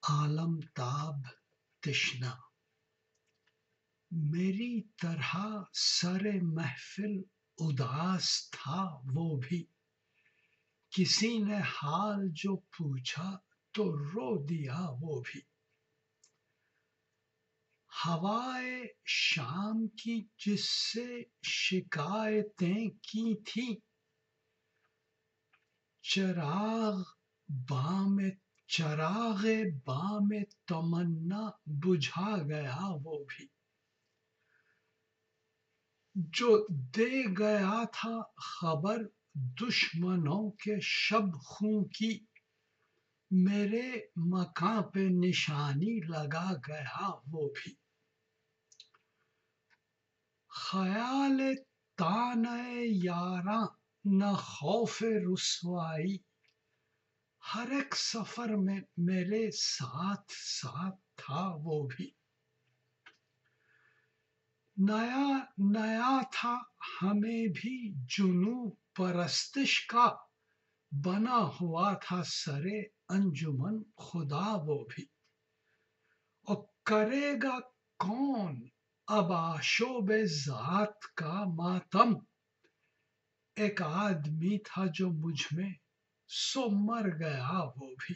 عالم تاب تشنا، میری طرح سر محفل اداس تھا وہ بھی، کسی نے حال جو پوچھا تو رو دیا وہ بھی۔ ہوائے شام کی جس سے شکایتیں کی تھیں، چراغ بام تمنا بجھا گیا وہ بھی۔ جو دے گیا تھا خبر دشمنوں کے شب خوں کی، میرے مکاں پہ نشانی لگا گیا وہ بھی۔ خیال طعنہ یاراں نہ خوف رسوائی، ہر ایک سفر میں میرے ساتھ ساتھ تھا وہ بھی۔ نیا نیا تھا ہمیں بھی جنوں پرستش کا، بنا ہوا تھا سرے انجمن خدا وہ بھی۔ اور کرے گا کون اب آشوب ذات کا ماتم، ایک آدمی تھا جو مجھ میں سو مر گیا وہ بھی۔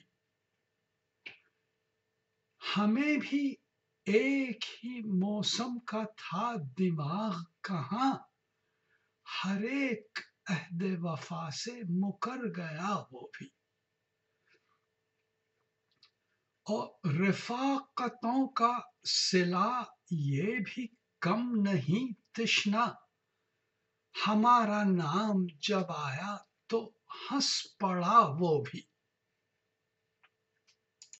ہمیں بھی ایک ہی موسم کا تھا دماغ کہاں، ہر ایک عہد وفا سے مکر گیا وہ بھی۔ اور رفاقتوں کا صلہ یہ بھی کم نہیں تشنا، ہمارا نام جب آیا تو ہنس پڑا وہ بھی۔